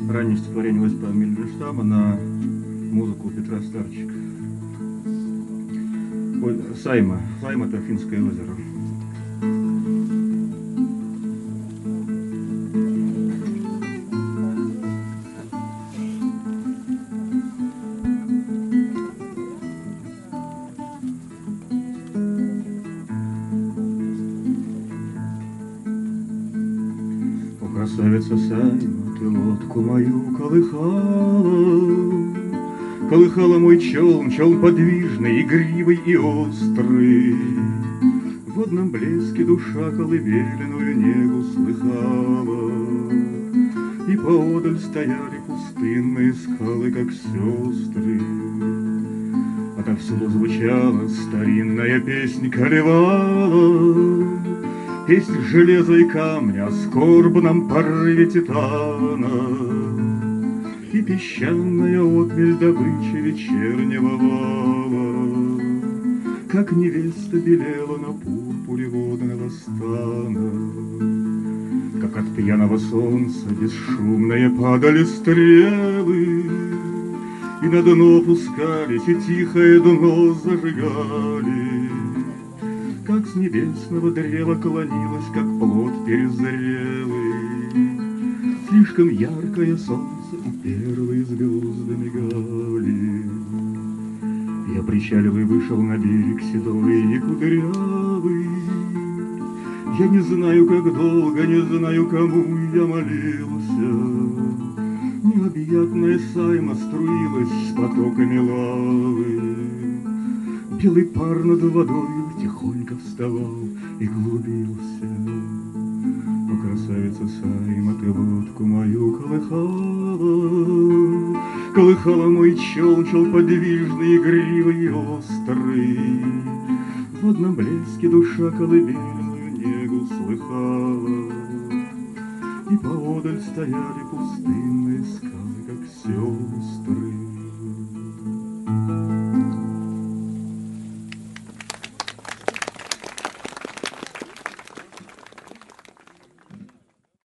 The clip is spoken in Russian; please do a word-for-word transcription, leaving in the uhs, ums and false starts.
Раннее стихотворение Осипа Мандельштама на музыку Петра Старчика. Ой, Сайма. Сайма — это Финское озеро. Красавица Сайма, ты лодку мою колыхала, колыхала мой челн, челн подвижный, игривый и острый. В водном блеске душа колыбельную негу слыхала, и поодаль стояли пустынные скалы, как сестры. Отовсюду звучала старинная песнь, колевала песнь железа и камня о скорбном порыве титана, и песчаная отмель добычи вечернего вала, как невеста белела на пурпуре водного стана. Как от пьяного солнца бесшумные падали стрелы, и на дно пускались, и тихое дно зажигали. Как с небесного древа клонилось, как плод перезрелый. Слишком яркое солнце у первой звезды мигали. Я причаливый вышел на берег седой и кудрявый. Я не знаю, как долго, не знаю, кому я молился. Необъятная Сайма струилась с потоками лавы. Белый пар над водой тихонько вставал и глубился. О, красавица Сайма, ты лодку мою колыхала, колыхала мой челн, челн подвижный, игривый и острый. В водном блеске душа колыбельную негу слыхала, и поодаль стояли пустынные скалы, как сестры.